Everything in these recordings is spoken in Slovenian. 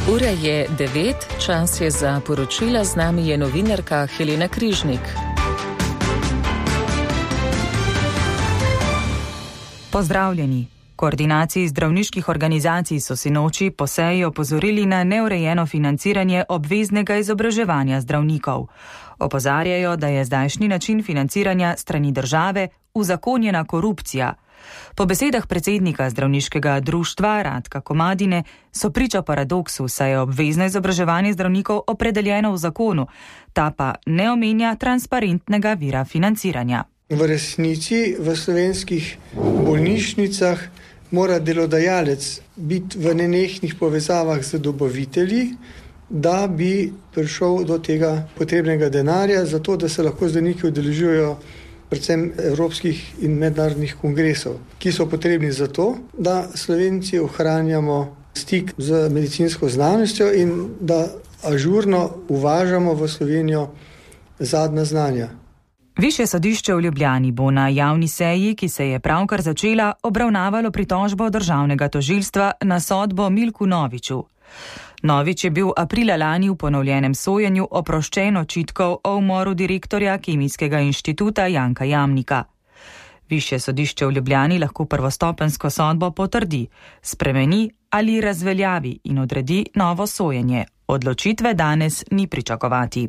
Ura je 9, čas je za poročila, z nami je novinarka Helena Križnik. Pozdravljeni. Koordinaciji zdravniških organizacij so sinoči po seji opozorili na neurejeno financiranje obveznega izobraževanja zdravnikov. Opozarjajo, da je zdajšnji način financiranja strani države uzakonjena korupcija. Po besedah predsednika zdravniškega društva Radka Komadine so priča paradoksu, saj je obvezno izobraževanje zdravnikov opredeljeno v zakonu, ta pa ne omenja transparentnega vira financiranja. V resnici v slovenskih bolnišnicah mora delodajalec biti v nenehnih povezavah z dobavitelji, da bi prišel do tega potrebnega denarja, zato da se lahko zdravniki udeležujejo predvsem evropskih in mednarodnih kongresov, ki so potrebni za to, da Slovenci ohranjamo stik z medicinsko znanostjo in da ažurno uvažamo v Slovenijo zadnja znanja. Višje sodišče v Ljubljani bo na javni seji, ki se je pravkar začela, obravnavalo pritožbo državnega tožilstva na sodbo Milku Noviču. Novič je bil aprila lani v ponovljenem sojenju oproščen očitkov o umoru direktorja Kemijskega inštituta Janka Jamnika. Višje sodišče v Ljubljani lahko prvostopenjsko sodbo potrdi, spremeni ali razveljavi in odredi novo sojenje. Odločitve danes ni pričakovati.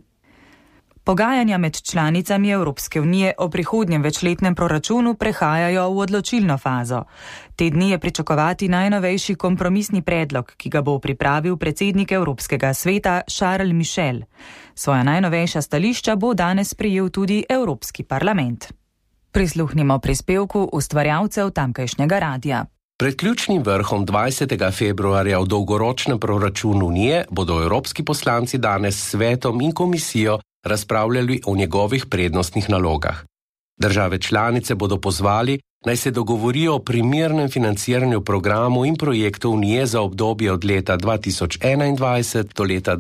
Pogajanja med članicami Evropske unije o prihodnjem večletnem proračunu prehajajo v odločilno fazo. Te dni je pričakovati najnovejši kompromisni predlog, ki ga bo pripravil predsednik Evropskega sveta Charles Michel. Svoja najnovejša stališča bo danes sprejel tudi Evropski parlament. Prisluhnimo prispevku ustvarjalcev tamkajšnjega radia. Pred ključnim vrhom 20. februarja o dolgoročnem proračunu Unije bodo evropski poslanci danes s svetom in komisijo razpravljali o njegovih prednostnih nalogah. Države članice bodo pozvali, naj se dogovorijo o primernem financiranju programov in projektov Unije za obdobje od leta 2021 do leta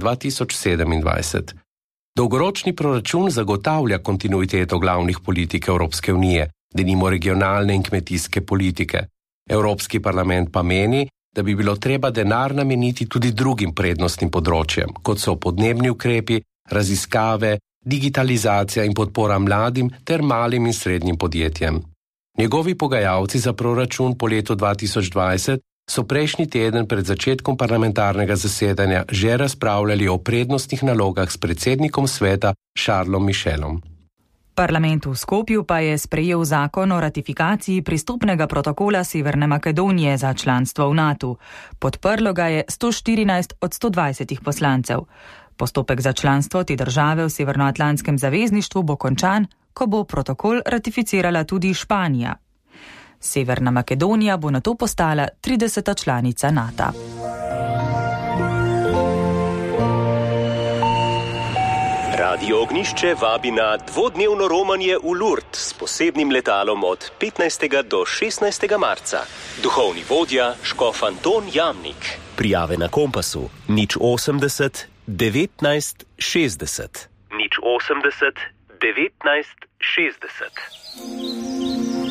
2027. Dolgoročni proračun zagotavlja kontinuiteto glavnih politik Evropske unije, denimo regionalne in kmetijske politike. Evropski parlament pa meni, da bi bilo treba denar nameniti tudi drugim prednostnim področjem, kot so podnebni ukrepi, raziskave, digitalizacija in podpora mladim ter malim in srednjim podjetjem. Njegovi pogajalci za proračun po letu 2020 so prejšnji teden pred začetkom parlamentarnega zasedanja že razpravljali o prednostnih nalogah s predsednikom sveta Charlesom Michelom. Parlament v Skopju pa je sprejel zakon o ratifikaciji pristopnega protokola Severne Makedonije za članstvo v NATO. Podprlo ga je 114 od 120 poslancev. Postopek za članstvo te države v Severnoatlantskem zavezništvu bo končan, ko bo protokol ratificirala tudi Španija. Severna Makedonija bo nato postala 30. članica NATO. Radio Ognjišče vabi na dvodnevno romanje v Lourdes s posebnim letalom od 15. do 16. marca. Duhovni vodja škof Anton Jamnik. Prijave na Kompasu 080 19 60. 080 19 60.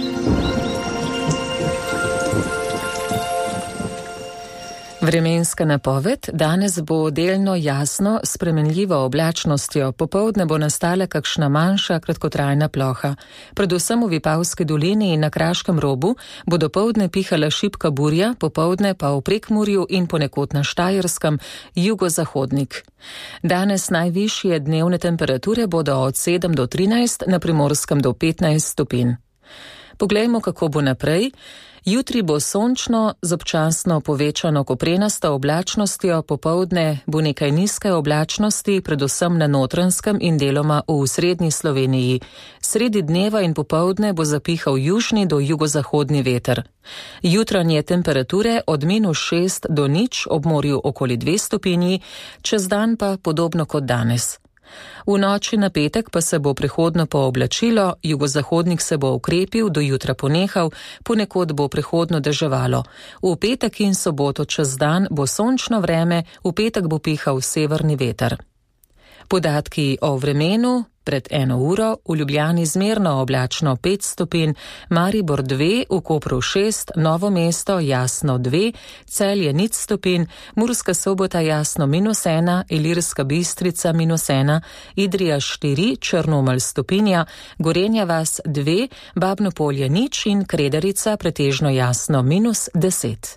Vremenska napoved: danes bo delno jasno, s spremenljivo oblačnostjo, popoldne bo nastala kakšna manjša kratkotrajna ploha. Predvsem v Vipavski dolini in na Kraškem robu bo dopoldne pihala šibka burja, popoldne pa v Prekmurju in ponekod na Štajerskem jugozahodnik. Danes najvišje dnevne temperature bodo od 7 do 13, na Primorskem do 15 stopinj. Poglejmo, kako bo naprej. Jutri bo sončno z občasno povečano koprenasto oblačnostjo, popoldne bo nekaj nizke oblačnosti, predvsem na Notranjskem in deloma v srednji Sloveniji. Sredi dneva in popoldne bo zapihal južni do jugozahodni veter. Jutranje temperature od -6 do 0, ob morju okoli 2 stopinji, čez dan pa podobno kot danes. V noči na petek pa se bo prehodno pooblačilo, jugozahodnik se bo ukrepil, do jutra ponehal, ponekod bo prehodno deževalo. V petek in soboto čez dan bo sončno vreme, v petek bo pihal severni veter. Podatki o vremenu: pred 1 uro v Ljubljani zmerno oblačno 5 stopinj, Maribor 2, v Kopru 6, Novo mesto jasno 2, Celje 0 stopinj, Murska Sobota jasno -1, Ilirska Bistrica -1, Idrija 4, Črnomelj stopinja, Gorenja vas 2, Babno Polje 0 in Kredarica pretežno jasno -10.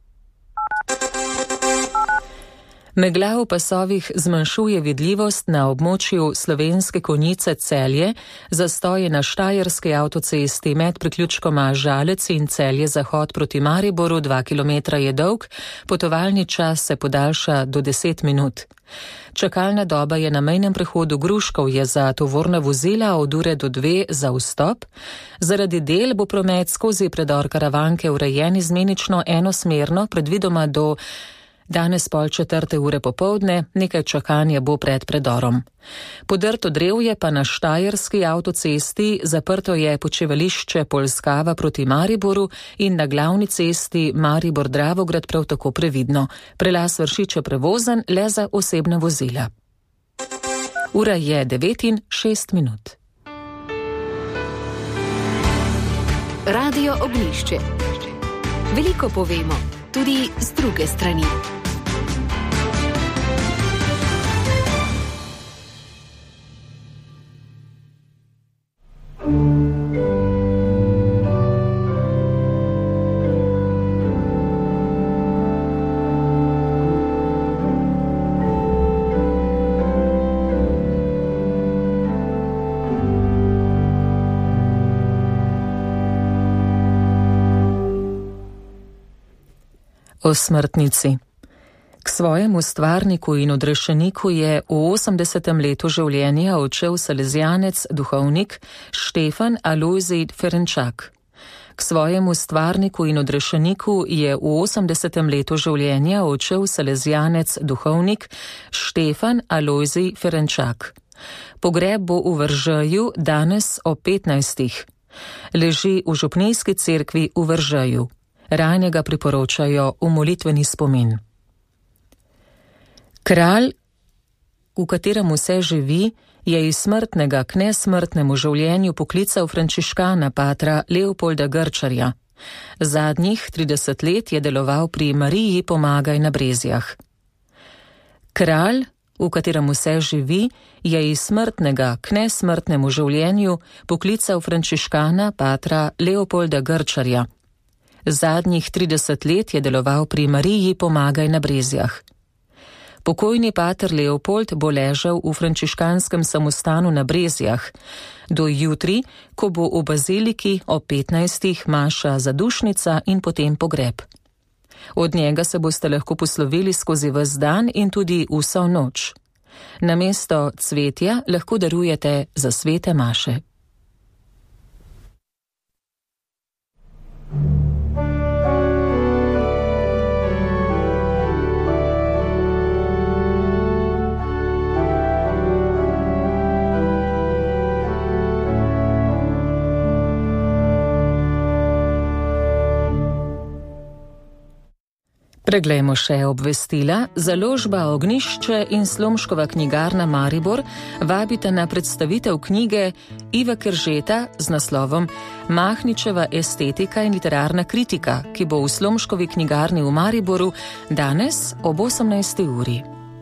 Megla v pasovih zmanjšuje vidljivost na območju Slovenske Konjice Celje, zastoje na Štajerski avtocesti med priključkoma Žalec in Celje Zahod proti Mariboru 2 km je dolg, potovalni čas se podaljša do 10 minut. Čakalna doba je na mejnem prehodu Gruškovje za tovorna vozila od ure do 2 za vstop. Zaradi del bo promet skozi predor Karavanke urejen izmenično enosmerno, predvidoma do danes pol 4 ure popoldne, nekaj čakanja bo pred predorom. Podrto drevje pa na Štajerski avtocesti, zaprto je počivališče Polskava proti Mariboru in na glavni cesti Maribor-Dravograd prav tako previdno. Prelaz Vršič prevozen le za osebna vozila. Ura je 9:06. Radio Ognjišče. Veliko povemo, tudi z druge strani. O smrtnici. K svojemu stvarniku in odrešeniku je v 80. letu življenja odšel salezijanec, duhovnik Štefan Alojzij Ferenčak. K svojemu stvarniku in odrešeniku je v 80. letu življenja odšel salezijanec, duhovnik Štefan Alojzij Ferenčak. Pogreb bo v Veržeju danes o 15. Leži v župnijski cerkvi v Veržeju. Ranjega priporočajo v molitveni spomin. Kralj, v katerem vse živi, je iz smrtnega k nesmrtnemu življenju poklical frančiškana patra Leopolda Grčarja. Zadnjih 30 let je deloval pri Mariji Pomagaj na Brezjah. Kralj, v katerem vse živi, je iz smrtnega k nesmrtnemu življenju poklical frančiškana patra Leopolda Grčarja. Zadnjih 30 let je deloval pri Mariji Pomagaj na Brezjah. Pokojni pater Leopold bo ležal v frančiškanskem samostanu na Brezjah. Do jutri, ko bo v baziliki o 15. maša zadušnica in potem pogreb. Od njega se boste lahko poslovili skozi ves dan in tudi vso noč. Namesto cvetja lahko darujete za svete maše. Preglejmo še obvestila. Založba Ognjišče in Slomškova knjigarna Maribor vabita na predstavitev knjige Iva Keržeta z naslovom Mahničeva estetika in literarna kritika, ki bo v Slomškovi knjigarni v Mariboru danes ob 18. uri.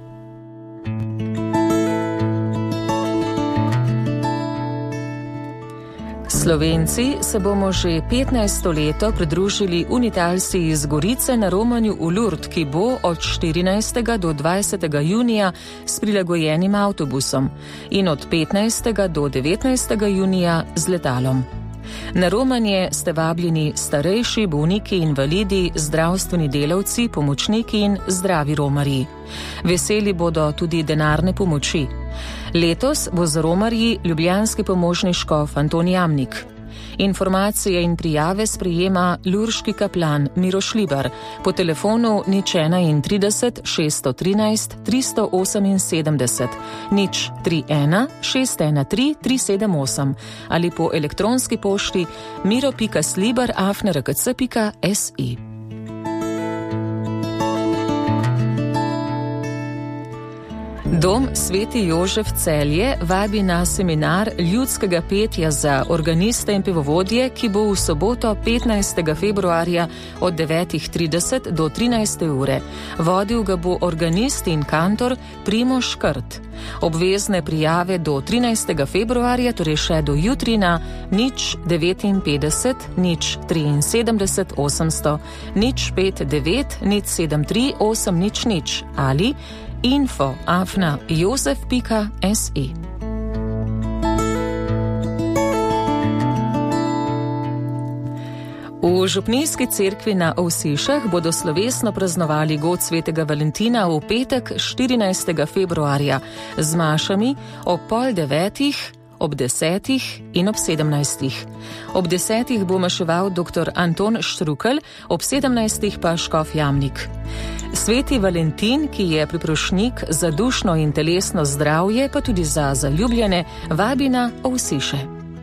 Slovenci se bomo že 15. leto pridružili unitalsi iz Gorice na romanju v Lourdes, ki bo od 14. do 20. junija s prilagojenim avtobusom in od 15. do 19. junija z letalom. Na romanje ste vabljeni starejši, bolniki, invalidi, zdravstveni delavci, pomočniki in zdravi romarji. Veseli bodo tudi denarne pomoči. Letos bo z romarji ljubljanski pomožni škof Anton Jamnik. Informacije in prijave sprejema lurški kaplan Miroš Libar po telefonu 031 613 378 031 613 378 ali po elektronski pošti miro.slibar@rkc.si. Dom Sveti Jožef Celje vabi na seminar ljudskega petja za organiste in pevovodje, ki bo v soboto 15. februarja od 9.30 do 13. ure. Vodil ga bo organist in kantor Primož Škrt. Obvezne prijave do 13. februarja, torej še do jutri na 059 073 800 059 073 800 ali info@josef.se. V župnijski cerkvi na Ovsišah bodo slovesno praznovali god svetega Valentina v petek 14. februarja z mašami ob 8:30, ob 10. in ob 17. Ob 10. bo maševal dr. Anton Štrukelj, ob 17. pa škof Jamnik. Sveti Valentin, ki je priprošnjik za dušno in telesno zdravje, pa tudi za zaljubljene, vabi na Ovsiše.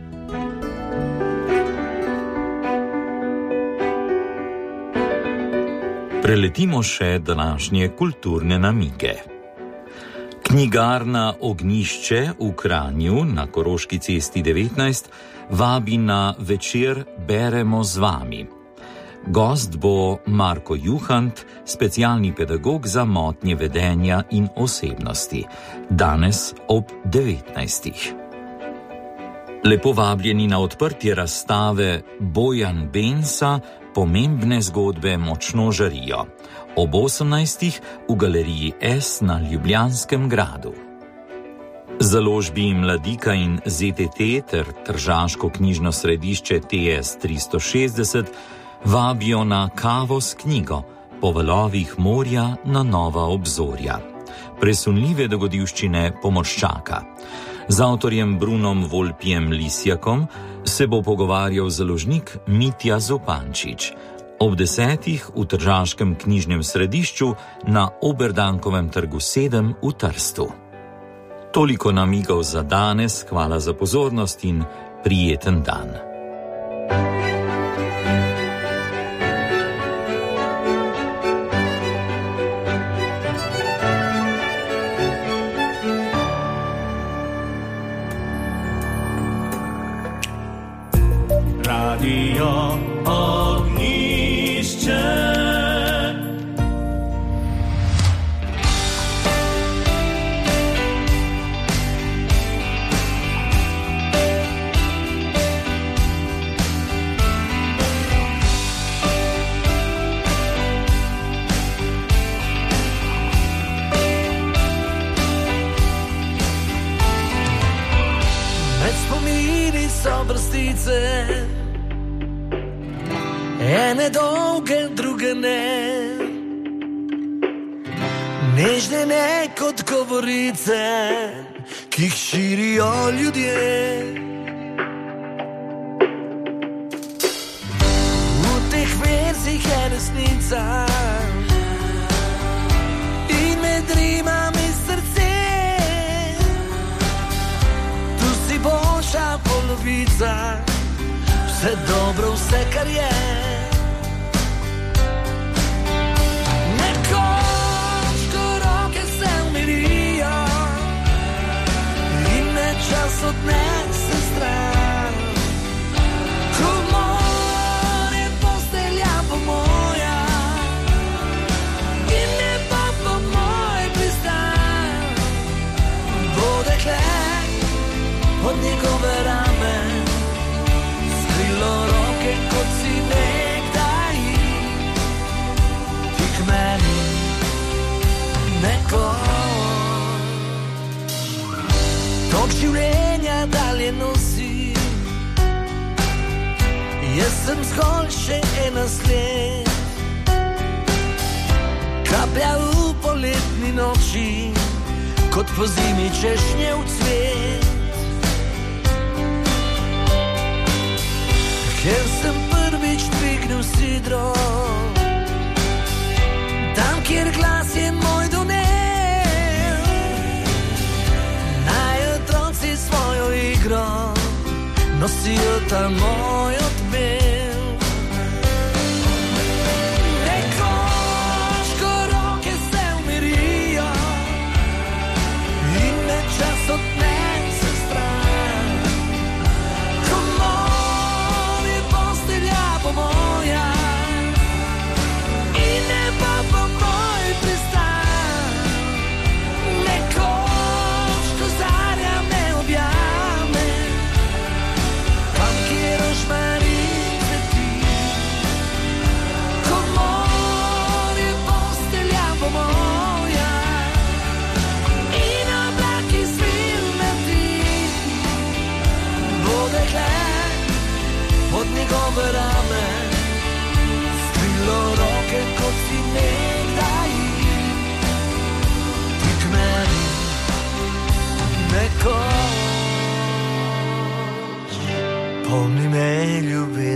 Preletimo še današnje kulturne namige. Knjigarna Ognjišče v Kranju na Koroški cesti 19 vabi na večer Beremo z vami. Gost bo Marko Juhant, specialni pedagog za motnje vedenja in osebnosti. Danes ob 19. Lepo vabljeni na odprtje razstave Bojan Bensa Pomembne zgodbe močno žarijo. Ob 18. v galeriji S na Ljubljanskem gradu. Založbi Mladika in ZTT ter Tržaško knjižno središče TS 360 vabijo na kavo s knjigo Po valovih morja na nova obzorja. Presunljive dogodivščine pomorščaka. Z avtorjem Brunom Volpijem Lisjakom se bo pogovarjal založnik Mitja Zopančič. Ob 10. v Tržaškem knjižnem središču na Oberdankovem trgu 7 v Trstu. Toliko namigov za danes, hvala za pozornost in prijeten dan. Radio Ognjišče. Med spomini so brstice, ene dolge, druge ne, nežne ne kot govorice, ki jih širijo ljudje. V teh verzih je resnica in med rimami srce. Tu si boljša polovica, vse dobro, vse kar je. Nekoč, ko roke se umirijo in me čas odnese stran, ko more postelja po moja in nebo po moj pristan, bo dekle od njegove rame skrilo roke, kot si nekdaj ti k meni nekoč. Tok življenja dalje nosi, jaz sem zgolj še ena sled, kaplja v poletni noči, kot po zimi češnje v cvet. Ker sem prvič dvignil sidro, tam, kjer glas je moj donev, naj otroci svojo igro nosijo ta moj odmev. Nekoč, ko roke se umirijo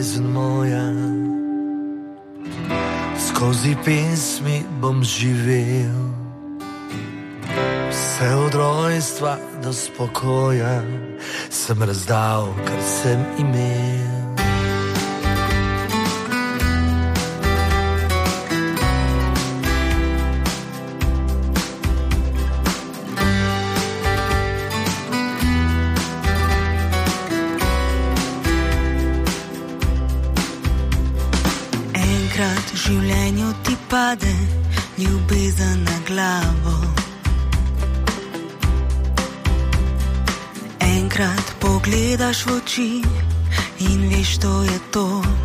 ljubezen moja, skozi pesmi bom živel, vse od rojstva do spokoja sem razdal, kar sem imel. Enkrat v življenju ti pade ljubezen na glavo. Enkrat pogledaš v oči in veš, to je to.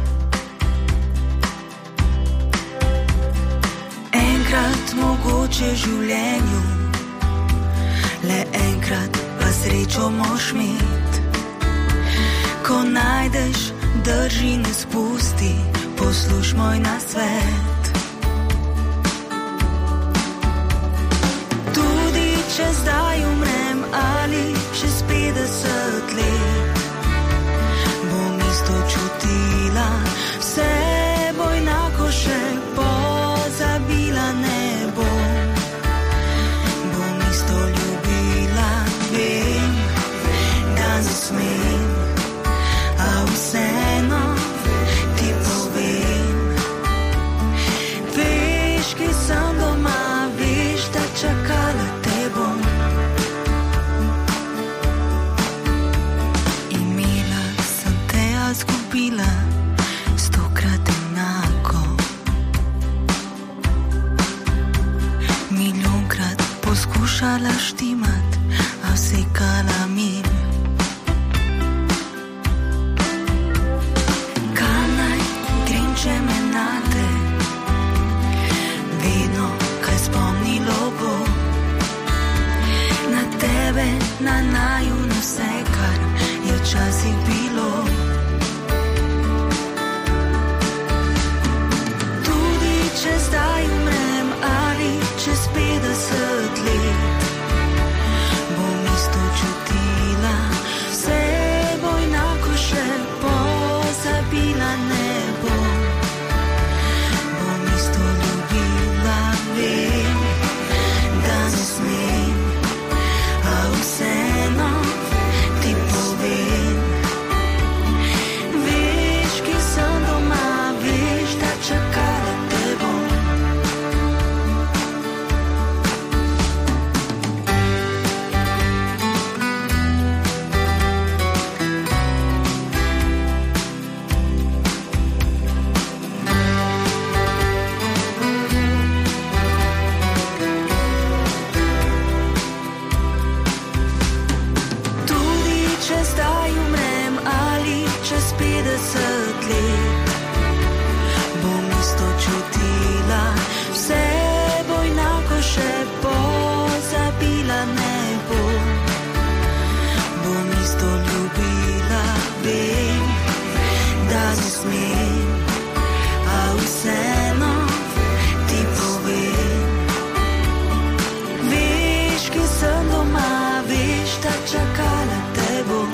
Enkrat mogoče v življenju, le enkrat pa srečo moš imet. Ko najdeš, drži, ne spusti, posluš moj nasvet. Tudi če zdaj umrem ali čez 50 let, bom isto čutila, vse bo enako, še pozabila ne bom. Bom isto ljubila, vem, da ne smem, a vseeno ti povem. Veš, ki sem doma, veš, da čakala te bom. Imela sem te, a zgubila 100-krat enako. Milijonkrat poskušala štimat, a vsekala mim. Kaj naj trinče me nate, vedno kaj spomnilo bo. Na tebe, na naju, na vse, kar je včasih bilo. Tudi če zdaj umrem ali čez 50 let, bom isto čutila, vse bo enako, še pozabila ne bom. Bom isto ljubila, vem, da ne smem, a vseeno ti povem. Veš, ki sem doma, veš, da čakala te bom. Tudi če zdaj umrem ali čez 50 let, bom isto čutila, vse bo enako, še pozabila ne bom. Bom isto ljubila, vem, da ne smem, a vseeno ti povem. Veš, ki sem doma, veš, da čakala te bom.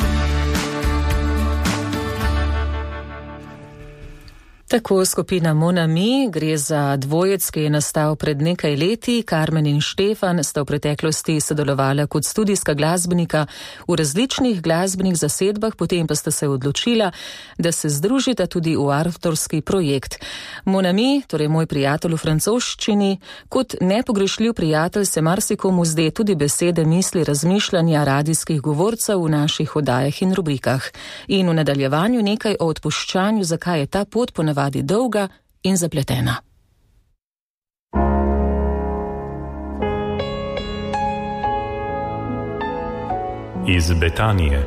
Tako skupina Mon Ami, gre za dvojec, ki je nastal pred nekaj leti. Karmen in Štefan sta v preteklosti sodelovala kot studijska glasbenika v različnih glasbenih zasedbah, potem pa sta se odločila, da se združita tudi v avtorski projekt. Mon Ami, torej moj prijatelj v francoščini, kot nepogrešljiv prijatelj se marsikomu zde tudi besede, misli, razmišljanja radijskih govorcev v naših oddajah in rubrikah. In v nadaljevanju nekaj o odpuščanju, zakaj je ta pot ponavadi dolga in zapletena. Iz Betanije.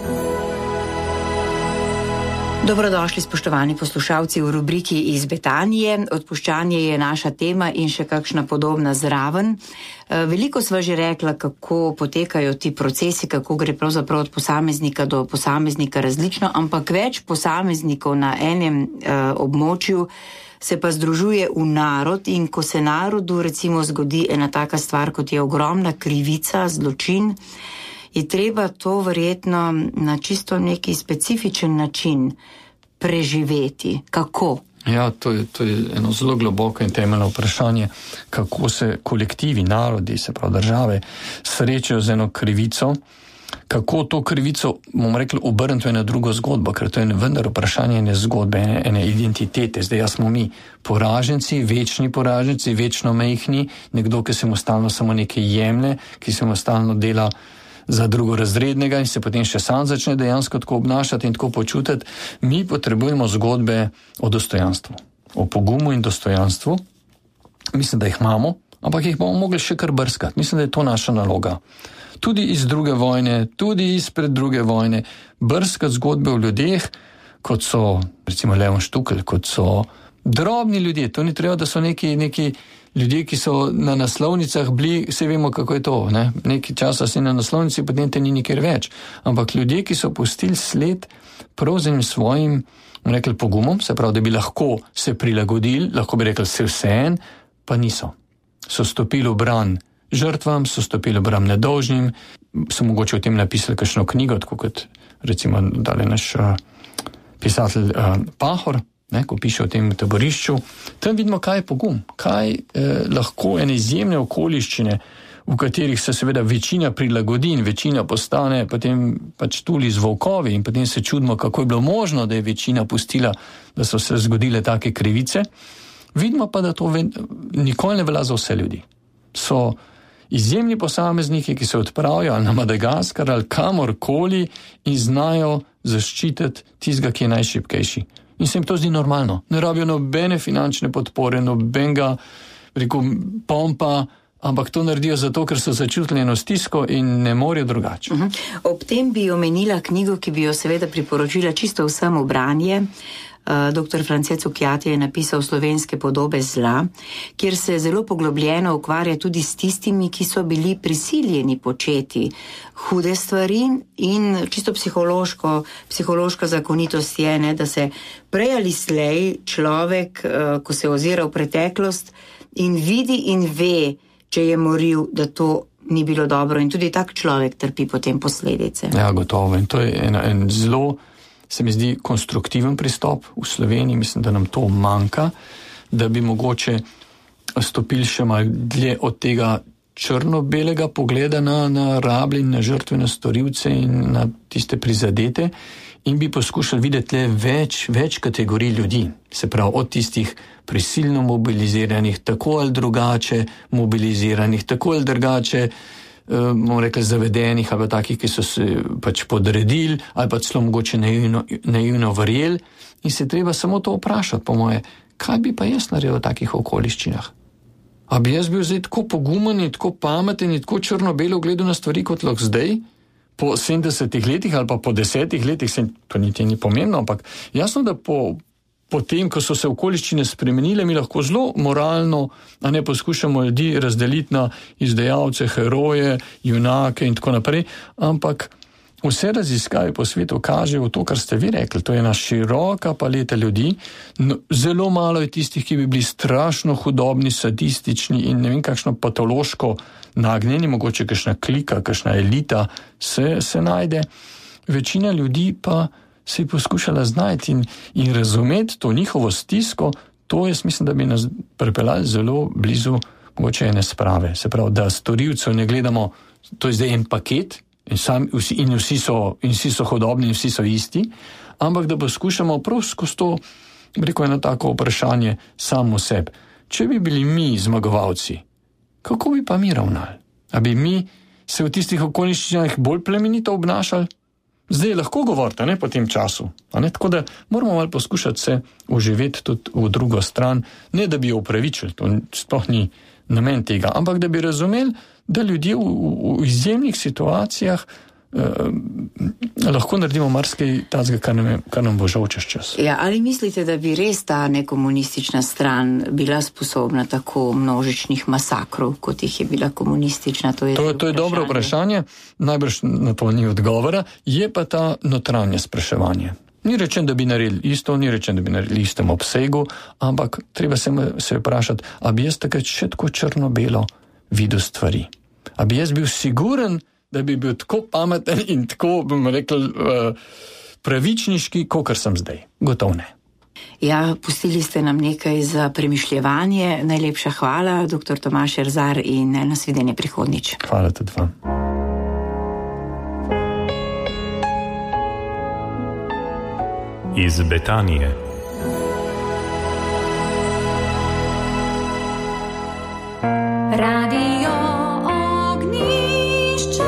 Dobrodošli, spoštovani poslušalci, v rubriki Iz Betanije. Odpuščanje je naša tema in še kakšna podobna zraven. Veliko sva že rekla, kako potekajo ti procesi, kako gre pravzaprav od posameznika do posameznika različno, ampak več posameznikov na enem območju se pa združuje v narod, in ko se narodu recimo zgodi ena taka stvar, kot je ogromna krivica, zločin, je treba to verjetno na čisto neki specifičen način preživeti? Kako? Ja, to je eno zelo globoko in temeljno vprašanje, kako se kolektivi, narodi, se pravi države, srečajo z eno krivico, kako to krivico, bomo rekli, obrniti v eno drugo zgodbo, ker to je vendar vprašanje ene zgodbe, ene identitete. Zdaj, smo mi poraženci, večni poraženci, večno mehni, nekdo, ki se mu stalno samo nekaj jemlje, ki se mu stalno dela za drugorazrednega in se potem še sam začne dejansko tako obnašati in tako počutiti. Mi potrebujemo zgodbe o dostojanstvu, o pogumu in dostojanstvu. Mislim, da jih imamo, ampak jih bomo mogli še kar brskati. Mislim, da je to naša naloga. Tudi iz druge vojne, tudi izpred druge vojne, brskati zgodbe o ljudeh, kot so, recimo Leon Štukelj, kot so drobni ljudje. To ni treba, da so neki ljudje, ki so na naslovnicah bili, vse vemo, kako je to, ne? Nekaj časa si na naslovnici, potem te ni nikjer več. Ampak ljudje, ki so pustili sled prav z enim svojim, rekli, pogumom, se pravi, da bi lahko se prilagodili, lahko bi rekli se vseen, pa niso. So stopili v bran žrtvam, so stopili v bran nedolžnim, so mogoče o tem napisali kakšno knjigo, tako kot recimo dali naš pisatelj Pahor, ko piše o tem taborišču. Tam vidimo, kaj je pogum, kaj lahko ene izjemne okoliščine, v katerih se seveda večina prilagodi in večina postane potem pač tuli z volkovi in potem se čudimo, kako je bilo možno, da je večina pustila, da so se zgodile take krivice. Vidimo pa, da to nikoli ne velja za vse ljudi. So izjemni posamezniki, ki se odpravijo ali na Madagaskar ali kamorkoli in znajo zaščititi tistega, ki je najšibkejši. In se jim to zdi normalno. Ne rabijo nobene finančne podpore, nobenega, pompa, ampak to naredijo zato, ker so začutili eno stisko in ne morejo drugače. Ob tem bi omenila knjigo, ki bi jo seveda priporočila čisto vsem v branje. Dr. France Cukjati je napisal Slovenske podobe zla, kjer se zelo poglobljeno ukvarja tudi s tistimi, ki so bili prisiljeni početi hude stvari in čisto psihološka zakonitost je, ne, da se prej ali slej človek, ko se ozira v preteklost in vidi in ve, če je moril, da to ni bilo dobro in tudi tak človek trpi potem posledice. Ja, gotovo. In to je en zelo, se mi zdi, konstruktiven pristop v Sloveniji. Mislim, da nam to manjka, da bi mogoče stopili še malo dlje od tega črno-belega pogleda na rablje in na žrtve, na storilce in na tiste prizadete in bi poskušali videti le več kategorij ljudi. Se pravi, od tistih prisilno mobiliziranih, tako ali drugače mobiliziranih, tako ali drugače bomo rekli zavedenih ali pa takih, ki so se pač podredili ali pa celo mogoče naivno verjeli in se treba samo to vprašati, po moje, kaj bi pa jaz naredil v takih okoliščinah? A bi jaz bil zdaj tako pogumen in tako pameten in tako črno-belo gledal na stvari kot lahko zdaj, po 70 letih ali pa po 10 letih, to niti ni pomembno, ampak jasno, da po tem, ko so se okoliščine spremenile, mi lahko zelo moralno, a ne poskušamo ljudi razdeliti na izdajalce, heroje, junake in tako naprej, ampak vse raziskave po svetu kažejo to, kar ste vi rekli, to je ena široka paleta ljudi, zelo malo je tistih, ki bi bili strašno hudobni, sadistični in ne vem kakšno patološko nagnjeni, mogoče kakšna klika, kakšna elita se najde. Večina ljudi pa se je poskušala znajti in razumeti to njihovo stisko, to jaz mislim, da bi nas pripeljali zelo blizu mogoče ene sprave. Se pravi, da storilcev ne gledamo, to je zdaj en paket in vsi so hodobni in vsi so isti, ampak da poskušamo prav skozi to, rekel eno tako vprašanje samo sebi. Če bi bili mi zmagovalci, kako bi pa mi ravnali? A bi mi se v tistih okoliščinah bolj plemenito obnašali? Zdaj lahko govorite, ne, po tem času. Tako da moramo malo poskušati se oživeti tudi v drugo stran, ne da bi jo upravičili, to sploh ni namen tega, ampak da bi razumeli, da ljudje v izjemnih situacijah lahko naredimo marsikaj tazga, kar nam bo žal čez čas. Ja, ali mislite, da bi res ta nekomunistična stran bila sposobna tako množičnih masakrov, kot jih je bila komunistična? To je dobro vprašanje, najbrž na to ni odgovora, je pa ta notranje spraševanje. Ni rečen, da bi naredili isto, ni rečen, da bi naredili istem obsegu, ampak treba se vprašati, a bi jaz takrat še tako črno-belo videl stvari? A bi jaz bil siguren, da bi bil tako pameten in tako, bomo rekli, pravičniški, kakor sem zdaj. Gotov ne. Ja, pustili ste nam nekaj za premišljevanje. Najlepša hvala, dr. Tomaž Erzar, in nasvidenje prihodnjič. Hvala tudi vam. Iz Betanije. Radio Ognjišče.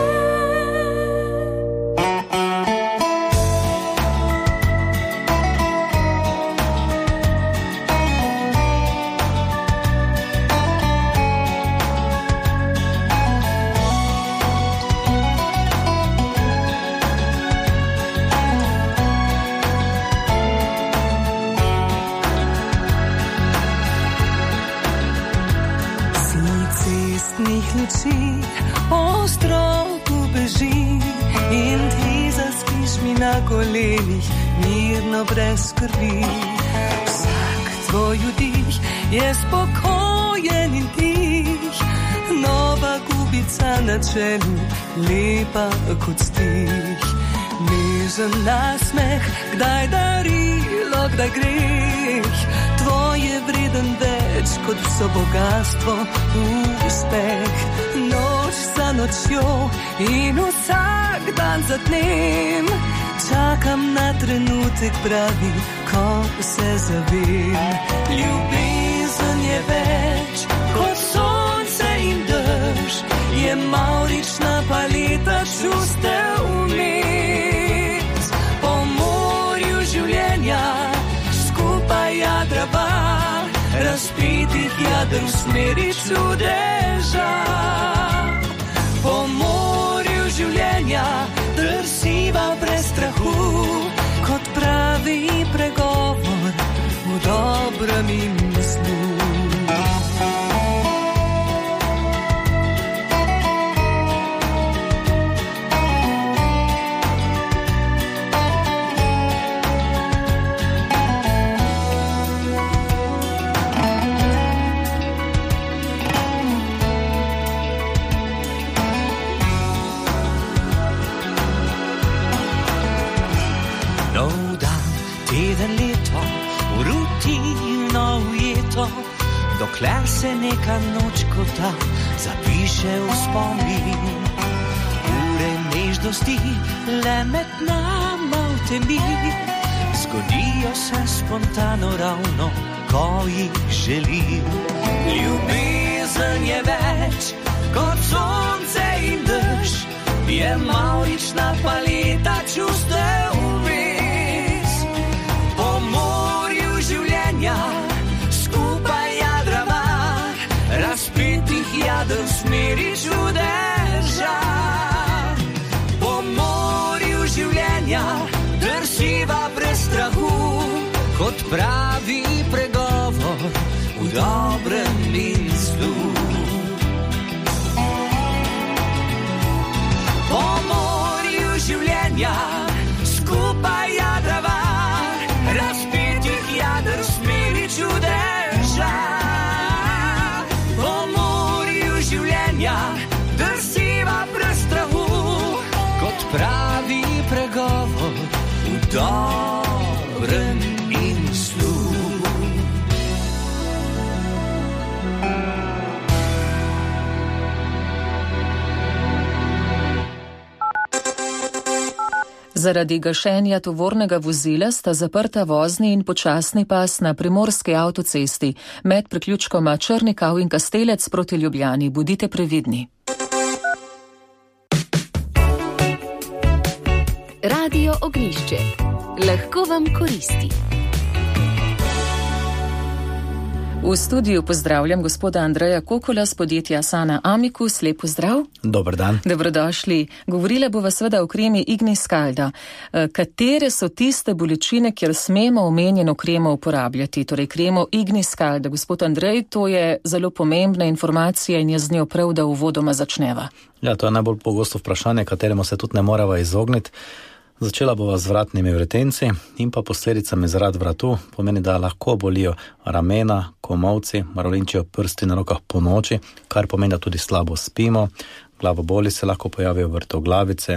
Ostro pobeži in ti zaspiš mi na kolenih, mirno brez skrbi. Vsak tvoj vdih je spokojen in tih, nova gubica na čelu, lepa kot stih. Nežen nasmeh, kdaj darilo, kdaj greh, tvoje vreden več kot vso bogatstvo, uspeh. Noč za nočjo in vsak dan za dnem, čakam na trenutek pravi, ko se zavem. Ljubezen je več kot sonce in dež, je mavrična paleta čustev vmes. Po morju življenja skupaj jadrava, razpitih jader v smeri čudeža. Po morju življenja drsiva brez strahu, kot pravi pregovor v dobrem in zlu. Dokler se neka noč kot ta zapiše v spomin, ure nežnosti le med nama v temi, zgodijo se spontano ravno, ko jih želim. Ljubezen je več kot sonce in dež, je mavrična paleta čustev vmes. Po morju življenja razpitih jader v smeri čudeža. Po morju življenja drsiva brez strahu, kot pravi pregovor v dobrem in zlu. Po morju življenja skupaj jadrava, razpitih jader v smeri čudeža. Drsiva brez strahu, kot pravi pregovor v dobrem in zlu. Zaradi gašenja tovornega vozila sta zaprta vozni in počasni pas na primorski avtocesti med priključkoma Črnikav in Kastelec proti Ljubljani. Bodite previdni. Radio Ognjišče. Lahko vam koristi. V studiu pozdravljam gospoda Andreja Kokola z podjetja Sana Amicus. Lep pozdrav. Dober dan. Dobrodošli. Govorila bova seveda o kremi Igniscalda. Katere so tiste bolečine, kjer smemo omenjeno kremo uporabljati? Torej kremo Igniscalda. Gospod Andrej, to je zelo pomembna informacija in je z njo prav, da uvodoma začneva. Ja, to je najbolj pogosto vprašanje, kateremu se tudi ne morava izogniti. Začela bova z vratnimi vretenci in pa posledicami zaradi vratu, pomeni, da lahko bolijo ramena, komolci, marolinčijo prsti na rokah po noči, kar pomeni, da tudi slabo spimo, glavoboli se lahko pojavijo, vrtoglavice,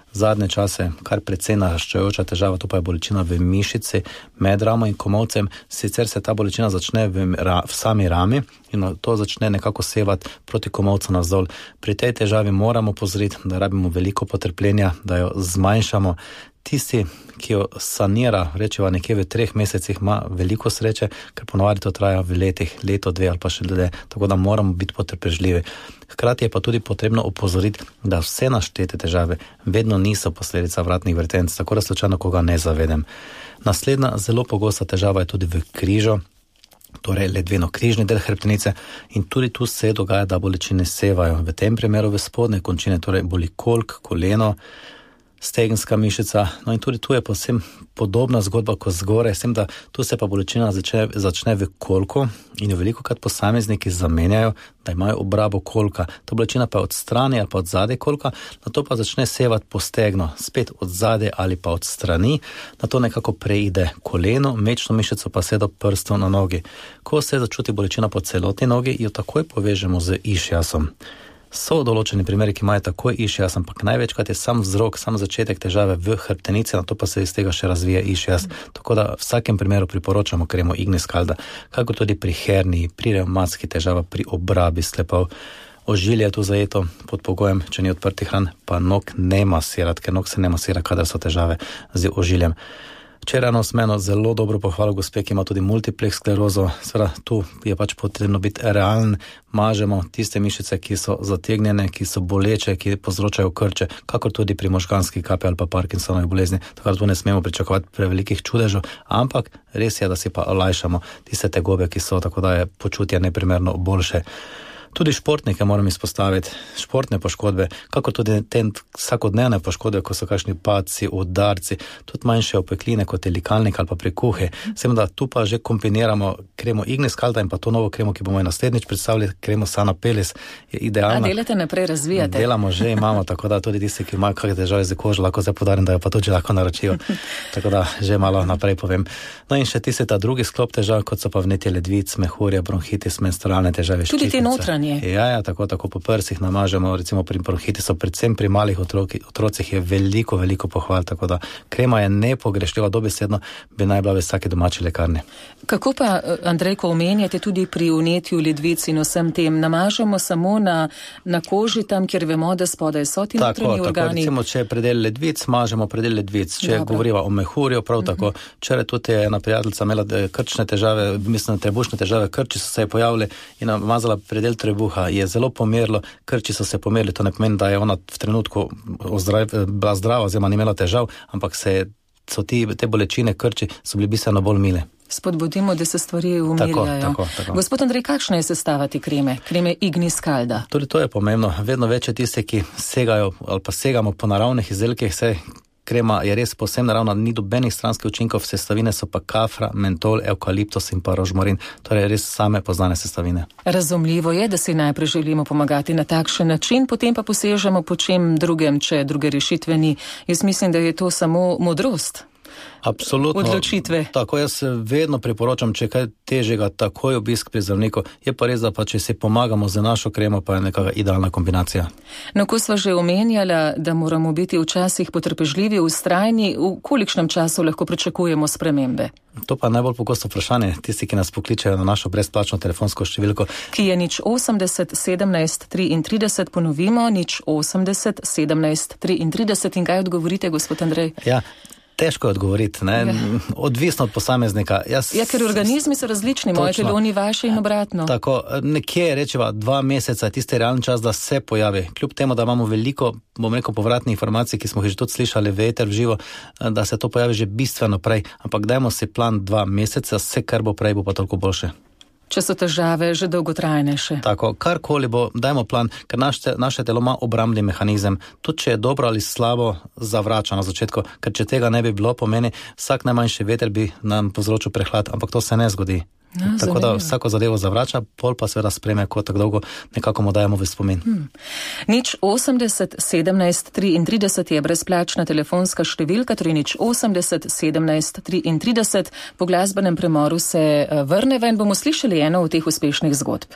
zadnje čase kar precej naraščajoča težava, to pa je bolečina v mišici med ramo in komolcem. Sicer se ta bolečina začne v sami rami in to začne nekako sevati proti komolcu navzdol. Pri tej težavi moramo pozoriti, da rabimo veliko potrpljenja, da jo zmanjšamo. Tisti, ki jo sanira, rečeva nekje v 3 mesecih, ima veliko sreče, ker ponovadi to traja v letih, leto, 2 ali pa še dlje, tako da moramo biti potrpežljivi. Hkrati je pa tudi potrebno opozoriti, da vse naštete težave vedno niso posledica vratnih vretenc, tako da slučajno koga ne zavedem. Naslednja zelo pogosta težava je tudi v križu, torej ledveno-križni del hrbtenice, in tudi tu se dogaja, da bolečine sevajo. V tem primeru v spodnje končine, torej boli kolk, koleno, stegenska mišica, no in tudi tu je povsem podobna zgodba kot zgoraj, s tem, da tu se pa bolečina začne v kolku in jo velikokrat posamezniki zamenjajo, da imajo obrabo kolka. Ta bolečina pa je od strani ali pa od zadaj kolka, nato pa začne sevati po stegno, spet od zadaj ali pa od strani, nato nekako preide koleno, mečno mišico pa vse do prstov na nogi. Ko se začuti bolečina po celotni nogi, jo takoj povežemo z išiasom. So določeni primeri, ki imajo takoj išias, ampak največkrat je sam vzrok, sam začetek težave v hrbtenici, na to pa se iz tega še razvija išias. Tako da v vsakem primeru priporočamo kremo Ignis Calda, kako tudi pri herniji, pri revmatski težava, pri obrabi sklepov. Ožilje je tu zajeto pod pogojem, če ni odprtih ran, pa nog ne masirati, ker nog se ne masira, kadar so težave z ožiljem. Včeraj smo eno zelo dobro pohvalil gospe, ki ima tudi multiplex sklerozo. Seveda, tu je pač potrebno biti realen. Mažemo tiste mišice, ki so zategnjene, ki so boleče, ki povzročajo krče, kakor tudi pri možganski kapi ali pa Parkinsonovi bolezni. Tako da tu ne smemo pričakovati prevelikih čudežev, ampak res je, da si pa olajšamo tiste tegobe, ki so, tako da je počutje neprimerno boljše. Tudi športnike moram izpostaviti, športne poškodbe, kako tudi te vsakodnevne poškodbe, ko so kakšni padci, udarci, tudi manjše opekline kot je likalnik ali pa prekuhe. Sem, da tu pa že kombiniramo kremo Ignis Calda in pa to novo kremo, ki bomo naslednjič predstavili, kremo Sana Pelis, je idealna. A delate naprej, razvijate? Delamo že, imamo, tako da tudi tisti, ki imajo kakšne težave z kožo, lahko zdaj podarim, da jo pa tudi lahko naročijo. Tako da že malo naprej povem. No in še tisti ta drugi sklop težav, kot so pa vnetje ledvic, mehurja, bronhitis, menstrualne težave, tudi te notranje. Ja, tako po prsih namažemo, recimo pri bronhitisu, predvsem pri malih otrocih je veliko pohval, tako da krema je nepogrešljiva, dobesedno bi naj bila v vsaki domači lekarni. Kako pa, Andrej, ko omenjate tudi pri vnetju ledvic in vsem tem, namažemo samo na koži tam, kjer vemo, da spodaj so ti notranji organi? Tako, recimo, če je predel ledvic, mažemo predel ledvic, če govoriva o mehurju, prav tako. Včeraj tudi je ena prijateljica imela krčne težave, mislim, trebušne težave, krči so se pojavili in namazala predel trebuha, je zelo pomerilo, krči so se pomerili, to ne pomeni, da je ona v trenutku bila zdrava, oziroma ni imela težav, ampak so te bolečine krči so bili bistveno bolj mile. Spodbudimo, da se stvari umirjajo. Tako. Gospod Andrej, kakšna je sestava te kreme Ignis Calda? Tudi to je pomembno, vedno več je tiste, ki segajo ali pa segamo po naravnih izdelkih, krema je res povsem naravna, ni dobenih stranskih učinkov, sestavine so pa kafra, mentol, evkaliptus in pa rožmarin, torej res same poznane sestavine. Razumljivo je, da si najprej želimo pomagati na takšen način, potem pa posežemo po čem drugem, če druge rešitve ni. Jaz mislim, da je to samo modrost. Absolutno. Odločitve. Tako, jaz vedno priporočam, če kaj težjega, takoj obisk pri zdravniku. Je pa res, da pa če si pomagamo z našo kremo, pa je nekakva idealna kombinacija. No, ko sva že omenjala, da moramo biti včasih potrpežljivi, vztrajni, v kolikšnem času lahko pričakujemo spremembe? To pa je najbolj pogosto vprašanje, tisti, ki nas pokličejo na našo brezplačno telefonsko številko. Ki je 080 17 33, ponovimo, 080 17 33 in kaj odgovorite, gospod Andrej? Ja. Težko je odgovoriti, ne? Odvisno od posameznika. Ker organizmi so različni, moje telo ni vaše in obratno. Tako, nekje rečeva 2 meseca je tisti realni čas, da se pojavi. Kljub temu, da imamo veliko, povratnih informacij, ki smo jih že tudi slišali v eter v živo, da se to pojavi že bistveno prej. Ampak dajmo si plan 2 meseca, vse kar bo prej, bo pa toliko boljše. Če so težave že dolgotrajnejše. Tako, karkoli bo, dajmo plan, ker naše telo ima obrambni mehanizem. Tudi če je dobro ali slabo, zavrača na začetku, ker če tega ne bi bilo, pomeni, vsak najmanjši veter bi nam povzročil prehlad, ampak to se ne zgodi. Tako da vsako zadevo zavrača, pol pa seveda spreme, ko tako dolgo nekako mu dajemo v spomin. 080 17 33 je brezplačna telefonska številka, torej 080 17 33. Po glasbenem premoru se vrneva in bomo slišali eno od teh uspešnih zgodb.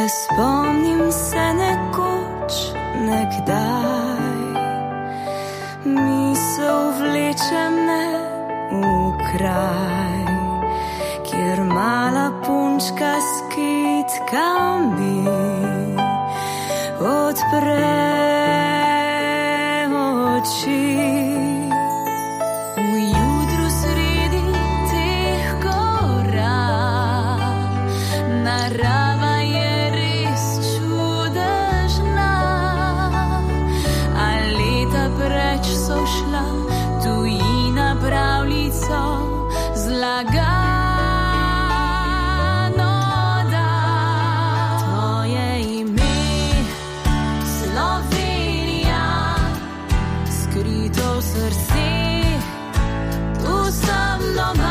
spomnim se nekoč, nekdaj, misel vleče me v kraj, kjer mala punčka s kitkami odpre oči. Narava je res čudežna, a leta preč so šla, tujina pravljico zlagano da. Tvoje ime, Slovenija, skrito v srce, tu sem doma.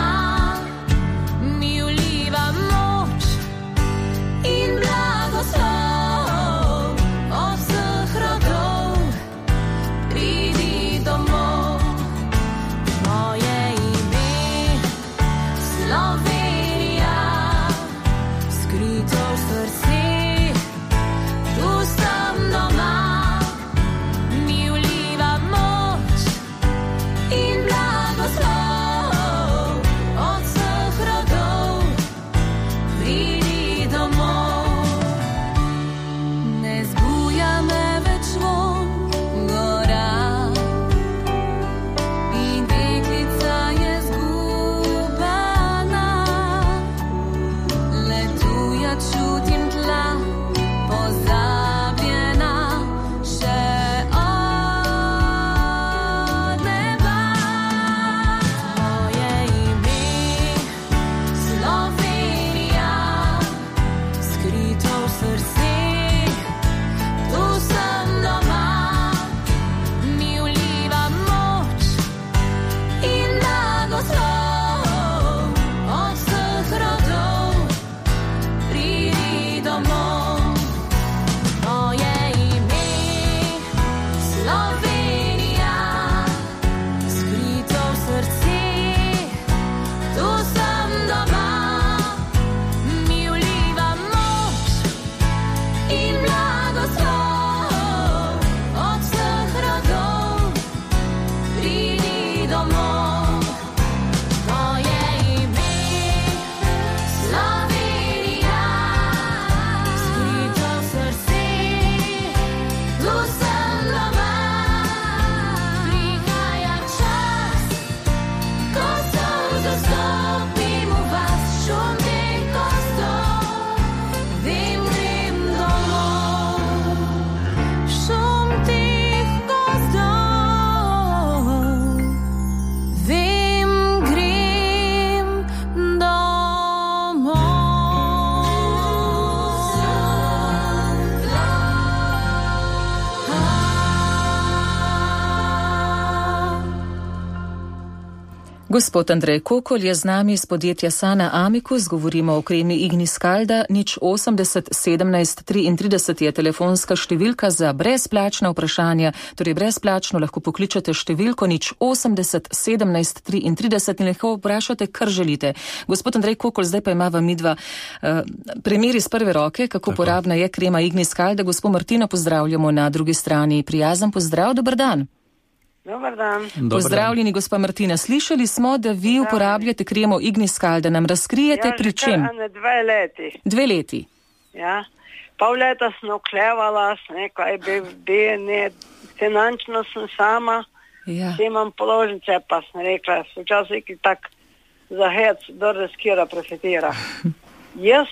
Gospod Andrej Kokol je z nami iz podjetja Sana Amicus, govorimo o kremi Igniskalda, 080 17 33 je telefonska številka za brezplačna vprašanja, torej brezplačno lahko pokličete številko 080 17 33 in lahko vprašate, kar želite. Gospod Andrej Kokol, zdaj pa imava midva primer iz prve roke, kako porabna je krema Igniskalda. Gospod Martina pozdravljamo na drugi strani. Prijazen pozdrav, dober dan. Dobar dan. Pozdravljeni, gospa Martina. Slišali smo, da vi uporabljate kremo Igniskalda. Nam razkrijete pri čem? Ja, 2 leti. 2 leti. Ja. Pol leta sem oklevala, nekaj bi, finančno sem sama, imam položnice, pa sem rekla, včasih tak za hec, do riskira, profitira. Jaz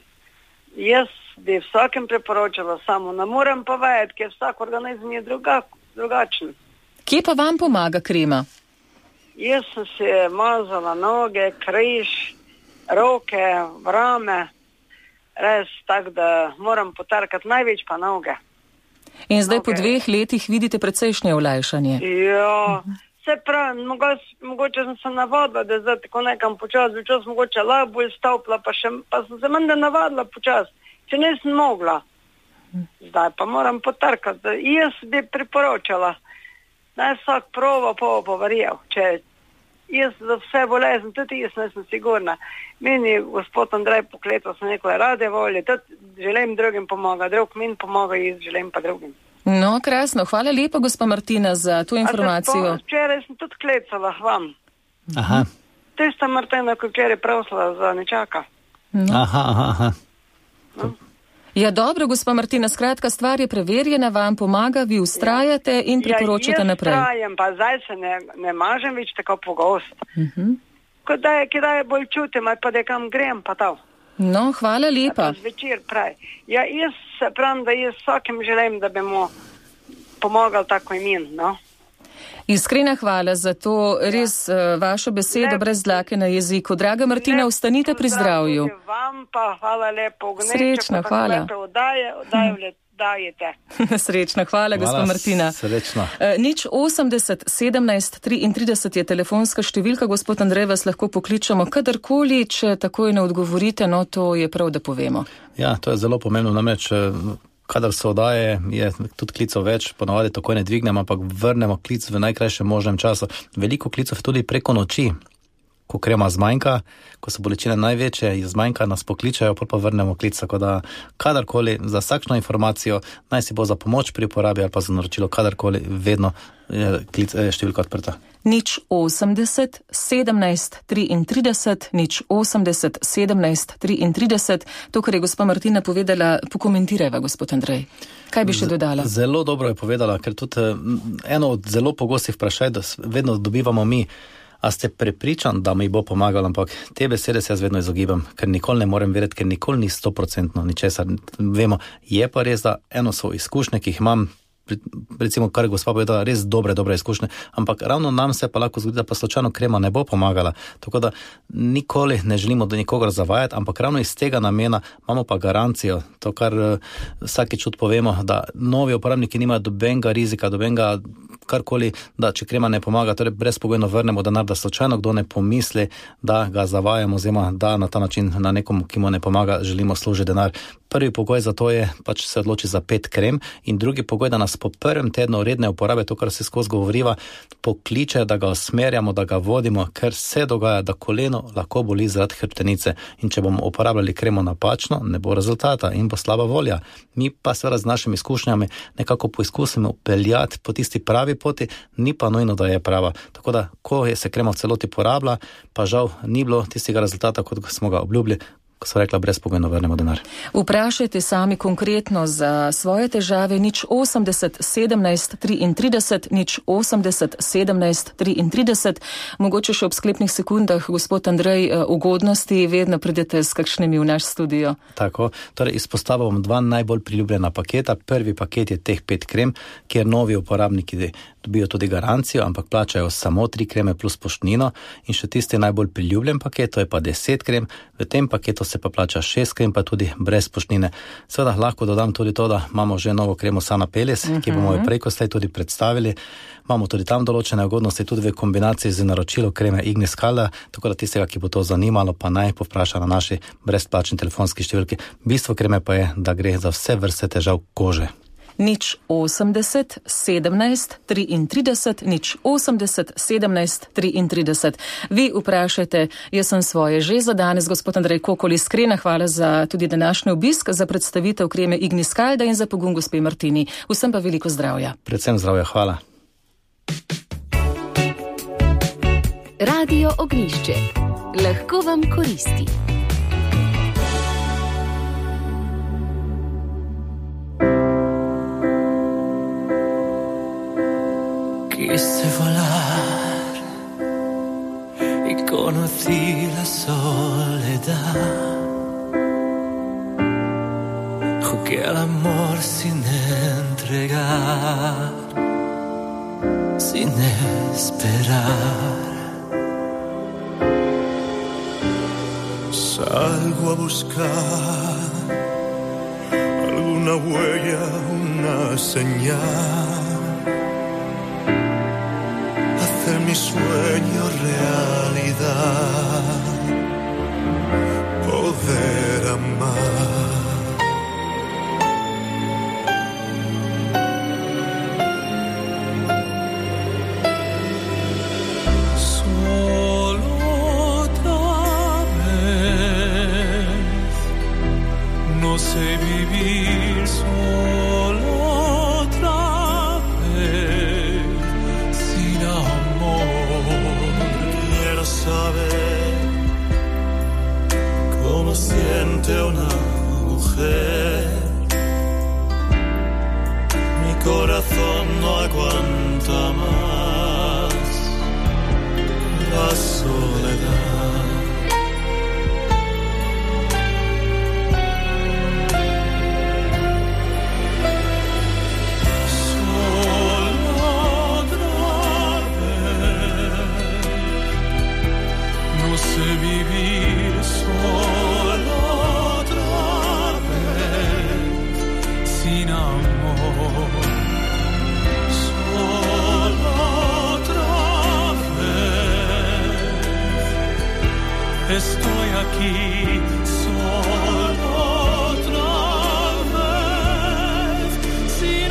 bi vsakem priporočala, samo ne morem povedati, ker vsak organizem je drugačen. Kje pa vam pomaga krema? Jaz sem si mazala noge, križ, roke, rame, res tako, da moram potarkati največ pa noge. In zdaj po 2 letih vidite precejšnje olajšanje. Ja, se pravi, mogoče sem se navadila, da zdaj tako nekam počas mogoče lahko bolj stavpla, pa sem se menda navadila počas, če nisem mogla. Zdaj pa moram potarkati. Jaz bi priporočala, naj vsak prova pa verjel, če jaz za vse bolezen, tudi jaz nisem sigurna. Meni gospod Andrej pokleto sem rekla, rade volje, tudi želim drugim pomaga, drug min pomaga, jaz želim pa drugim. No, krasno, hvala lepa, gospa Martina, za to informacijo. Včeraj sem tudi klecala vam. Aha. Tista Martina, ko včeraj prosila za nečaka. No. Aha. No. Ja, dobro, gospa Martina, skratka, stvar je preverjena, vam pomaga, vi ustrajate in priporočate naprej. Ja, jaz ustrajam, pa zdaj se ne mažem več tako pogost. Kdaj bolj čutim, pa da kam grem, pa to. No, hvala lepa. Zvečer pravi. Ja, jaz se pravim, da jaz vsakem želim, da bi mu pomagal tako imen, no. Iskrena hvala za to, res vašo besedo brez dlake na jeziku. Draga Martina, ostanite pri zdravju. Vam pa hvala lepo. Srečno, hvala. Dajete. Srečno, hvala, gospa Martina. Srečno. 080 17 33 je telefonska številka, gospod Andrej, vas lahko pokličemo kadarkoli, če takoj ne odgovorite, no to je prav, da povemo. Ja, to je zelo pomembno, namreč kadar se oddaje, je tudi klicov več, ponavadi takoj ne dvignemo, ampak vrnemo klic v najkrajšem možnem času. Veliko klicov tudi preko noči, ko krema zmanjka, ko so bolečine največje, je zmanjka, nas pokličajo, pa vrnemo klic, tako da kadarkoli za vsakšno informacijo, naj si bo za pomoč pri uporabi ali pa za naročilo, kadarkoli vedno je številka odprta. 080 17 33, 080 17 33. To, kar je gospa Martina povedala, pokomentirajva, gospod Andrej. Kaj bi še dodala? Zelo dobro je povedala, ker tudi eno od zelo pogostih vprašanj, da vedno dobivamo mi, a ste prepričan, da mi bo pomagalo, ampak te besede se jaz vedno izogibam, ker nikoli ne morem verjeti, ker nikoli ni 100% ničesar. Vemo, je pa res, da eno so izkušnje, ki jih imam, recimo, kar je gospa povedala, res dobre izkušnje, ampak ravno nam se pa lahko zgodi, da pa slučajno krema ne bo pomagala. Tako da nikoli ne želimo do nikogar zavajati, ampak ravno iz tega namena imamo pa garancijo, to kar vsakič tudi povemo, da novi uporabniki nimajo dobenega rizika, dobenega karkoli, da če krema ne pomaga, torej brezpogojno vrnemo denar, da slučajno kdo ne pomisli, da ga zavajamo, oziroma da na ta način na nekomu, ki mu ne pomaga, želimo služiti denar. Prvi pogoj za to je, pač se odloči za 5 krem, in drugi pogoj, da nas po prvem tednu redne uporabe, to, kar se skozi govoriva, pokliče, da ga usmerjamo, da ga vodimo, ker se dogaja, da koleno lahko boli zaradi hrbtenice, in če bomo uporabljali kremo napačno, ne bo rezultata in bo slaba volja. Mi pa seveda z našimi izkušnjami nekako poizkusimo peljati po tisti pravi poti, ni pa nujno, da je prava. Tako da, ko se krema v celoti porablja, pa žal ni bilo tistega rezultata, kot smo ga obljubili, ko so rekla, brezpogojno vrnemo denar. Vprašajte sami konkretno za svoje težave, 080 17 33, 080 17 33. Mogoče še ob sklepnih sekundah, gospod Andrej, ugodnosti, vedno pridete s kakšnimi v naš studio. Tako, torej izpostavljam 2 najbolj priljubljena paketa. Prvi paket je teh 5 krem, kjer novi uporabniki dobijo tudi garancijo, ampak plačajo samo 3 kreme plus poštnino, in še tisti najbolj priljubljen paket, to je pa 10 krem. V tem paketu se pa plača 6 krem, pa tudi brez poštnine. Seveda lahko dodam tudi to, da imamo že novo kremo Sana Pelis, ki bomo jo prej koslej tudi predstavili. Imamo tudi tam določene ugodnosti, tudi v kombinaciji z naročilo kreme Ignis Calda, tako da tistega, ki bo to zanimalo, pa naj povpraša na naši brezplačni telefonski številki. Bistvo kreme pa je, da gre za vse vrste težav kože. 080 17 33, 080 17 33. Vi vprašajte, jaz sem svoje že za danes, gospod Andrej Kokol, iskrena hvala za tudi današnji obisk, za predstavitev kreme Ignis Calda in za pogum gospe Martini. Vsem pa veliko zdravja. Predvsem zdravja, hvala. Radio Ognjišče. Lahko vam koristi. Quise volar y conocí la soledad. Jugué al amor sin entregar, sin esperar. Salgo a buscar alguna huella, una señal. Hacer mi sueño realidad, poder amar. Soy solamente una mujer. Mi corazón no aguanta más la soledad. Vivir solo otra vez, sin amor, solo otra vez. Estoy aquí solo otra vez, sin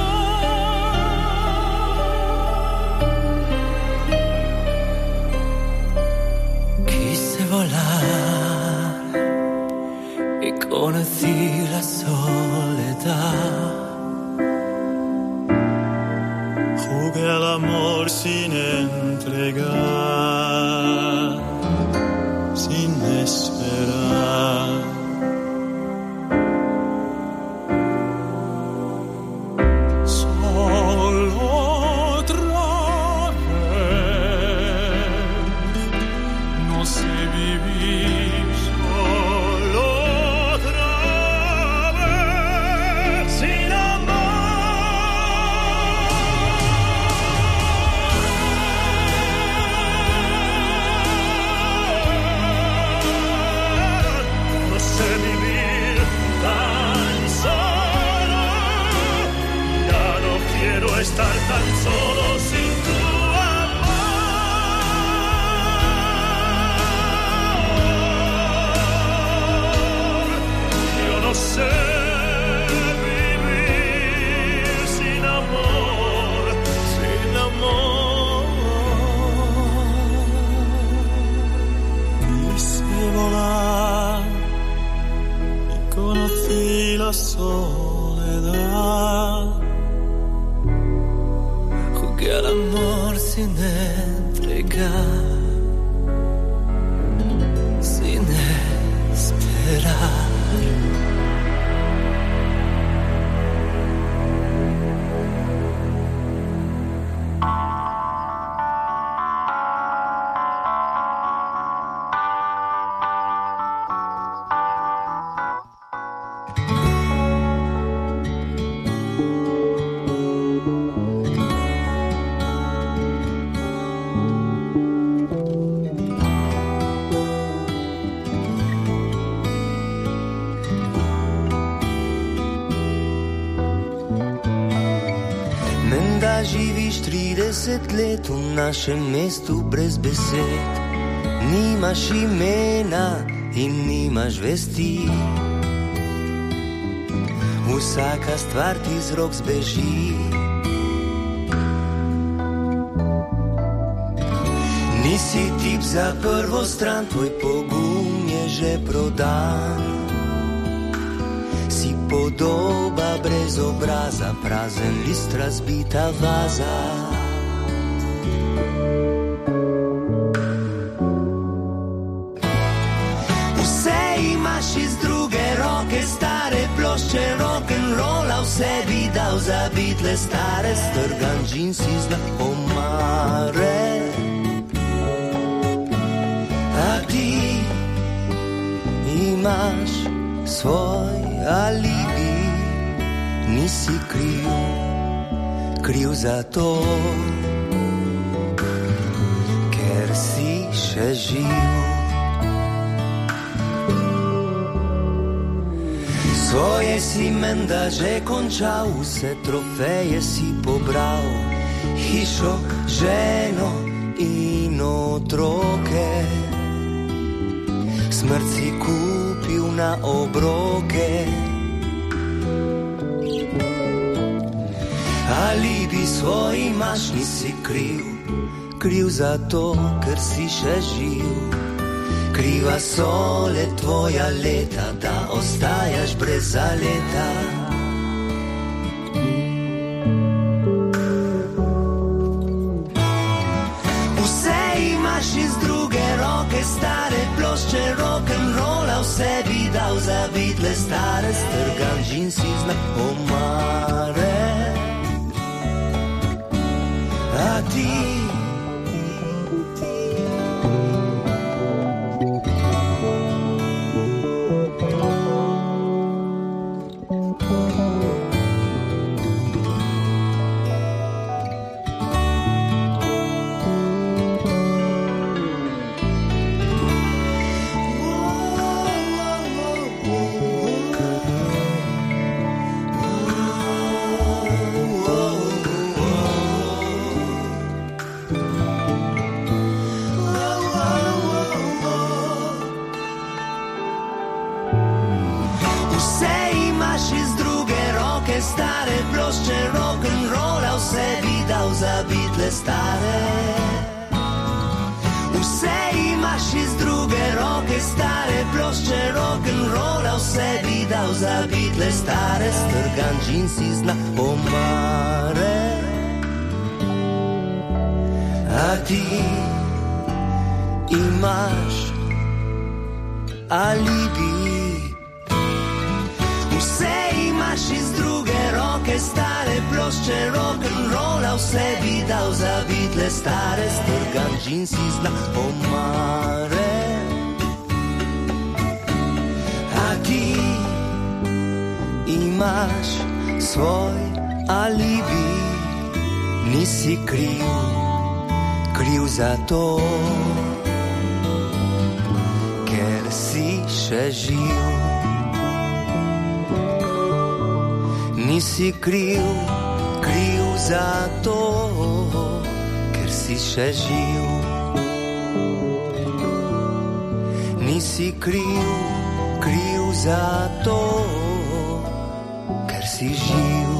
volar y conocí la soledad. Jugué al amor sin entregar, sin esperar. Estar tan solo sin tu amor. Yo no sé vivir sin amor, sin amor. Quise volar y conocí la soledad. Que al amor sin entregar, sin esperar. Živiš 30 let v našem mestu brez besed. Nimaš imena in nimaš vesti. Vsaka stvar ti z rok zbeži. Nisi tip za prvo stran, tvoj pogum je že prodan. Si podoba brez obraza, prazen list, razbita vaza. Vse imaš iz druge roke, stare plošče rock'n'rolla, vse bi dal za bitle stare, strgan džins iz omare. A ti imaš svoj alibi, nisi kriv za to, ker si še živ. Svoje si menda že končal, vse trofeje si pobral, hišo, ženo in otroke. Smrt si kupil na obroke. Alibi svoj imaš, nisi kriv za to, ker si še živ. Kriva so le tvoja leta, da ostajaš brez zaleta. Vse imaš iz druge roke, stare plošče rock'n'rolla, sebi dal zabit le stare strgan džinsi znak omare. A ti stare plošče rock'n'rolla v sebi dal zabit le stare. Vse imaš iz druge roke, stare plošče rock'n'rolla v sebi dal zabit le stare, strgan džinsi znak omare. A ti imaš alibi, vse imaš iz druge roke, stare plošče rock'n'rolla v sebi dal zabit le stare, strgan džinsi znak omare. A ti imaš svoj alibi, nisi kriv za to, ker si še živ. Nisi kriv za to, ker si še živ. Nisi kriv za to, ker si živ.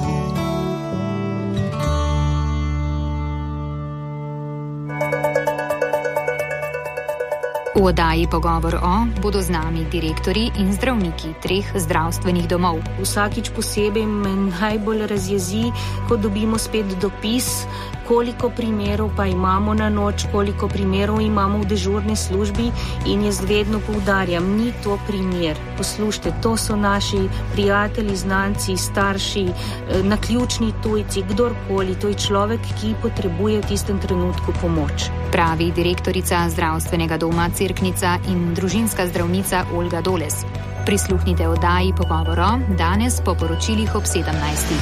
V oddaji Pogovor o bodo z nami direktorji in zdravniki 3 zdravstvenih domov. Vsakič posebej me najbolj razjezi, ko dobimo spet dopis, koliko primerov pa imamo na noč, koliko primerov imamo v dežurni službi, in jaz vedno poudarjam, ni to primer. Poslušajte, to so naši prijatelji, znanci, starši, naključni tujci, kdorkoli, to je človek, ki potrebuje v tistem trenutku pomoč. Pravi direktorica zdravstvenega doma Cerknica in družinska zdravnica Olga Doles. Prisluhnite oddaji Pogovor danes po poročilih ob 17.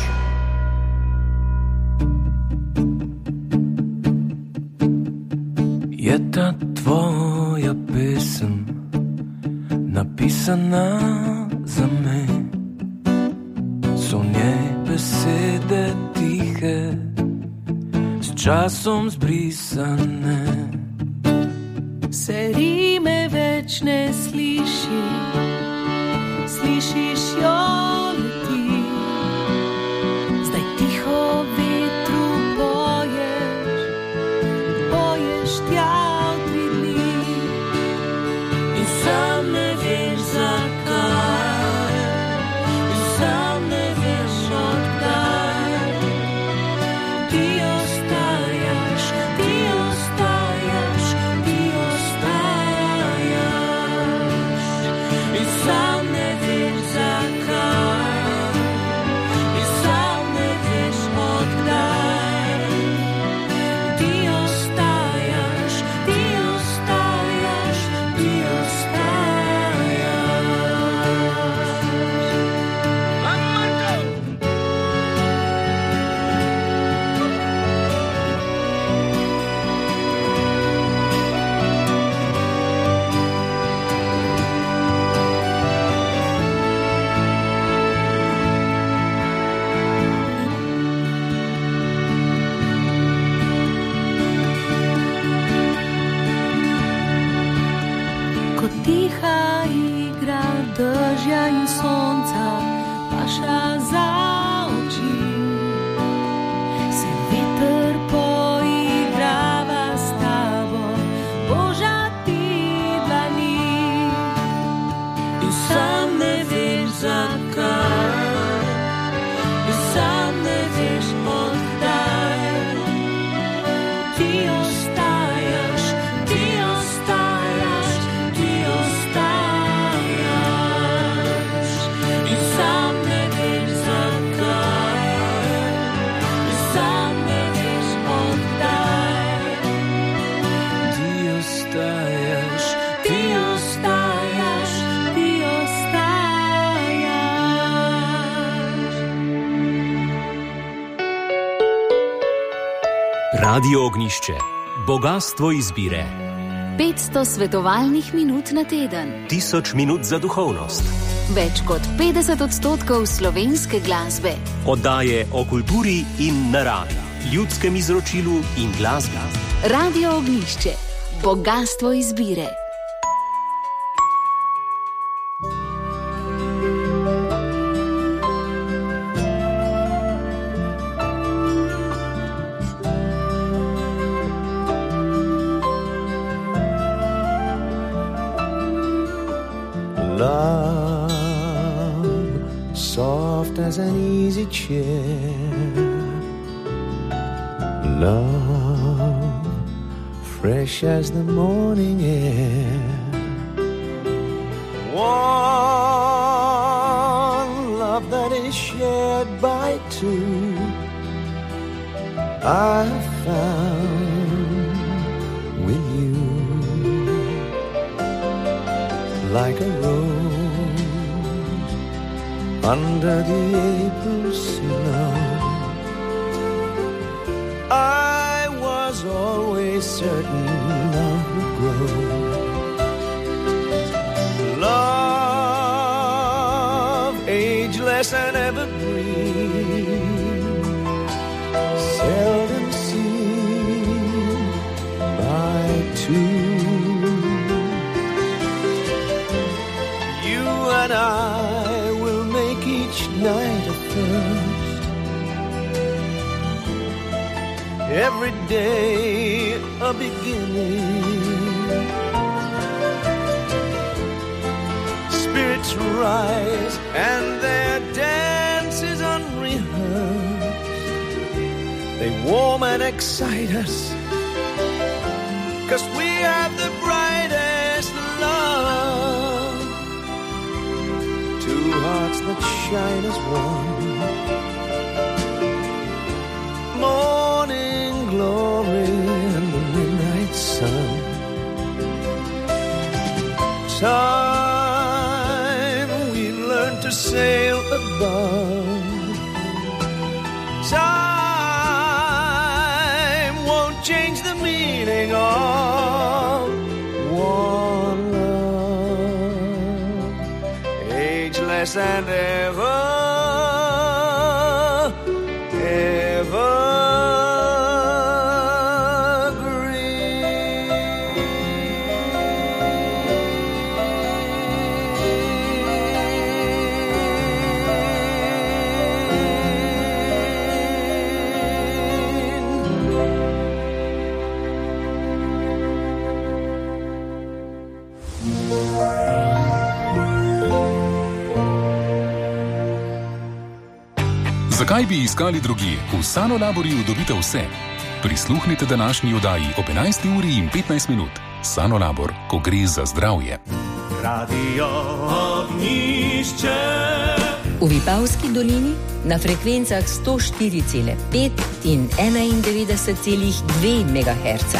Je ta tvoja pesem napisana za me? So v njej besede tihe, s časom zbrisane. Se rime več ne sliši, slišiš jo leti. Zdaj tiho vetru poješ tja v 3 dni. In sam ne veš zakaj, in sam ne veš odkdaj. Ti ostajaš, ti ostajaš, ti ostajaš. In sam ne veš zakaj, in sam ne veš odkdaj. Ti ostajaš, ti ostajaš, ti Ko tiha igra dežja in sonca paša za oči, se veter poigrava s tabo, boža ti dlani. In sam ne veš zakaj, in sam ne veš odkdaj. Ti ostajaš, ti ostajaš, ti ostajaš. Radio Ognišče. Bogastvo izbire. 500 svetovalnih minut na teden. 1000 minut za duhovnost. Več kot 50% slovenske glasbe. Oddaje o kulturi in naravi, ljudskem izročilu in glasbi. Radio Ognišče. Bogastvo izbire. As an easy chair, love fresh as the morning air, one love that is shared by two, I found with you, like a rose under the April snow. I was always certain love would grow. Love, ageless and evergreen, seldom seen by two. You and I night of first, every day a beginning. Spirits rise and their dance is unrehearsed. They warm and excite us, 'cause we have the brightest love. Two hearts that shine as one, morning glory and the midnight sun. Time we've learned to sail above. Time won't change the meaning of one love, ageless and ever. Zakaj bi iskali drugje? V Sanolaborju dobite vse. Prisluhnite današnji oddaji ob 11:15. Sanolabor, ko gre za zdravje. Radio Ognišče. V Vipavski dolini na frekvencah 104,5 in 91,2 MHz.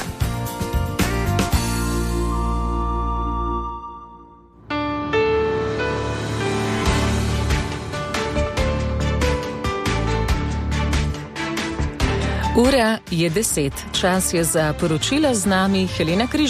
Ura je 10. Čas je za poročila, z nami Helena Križ.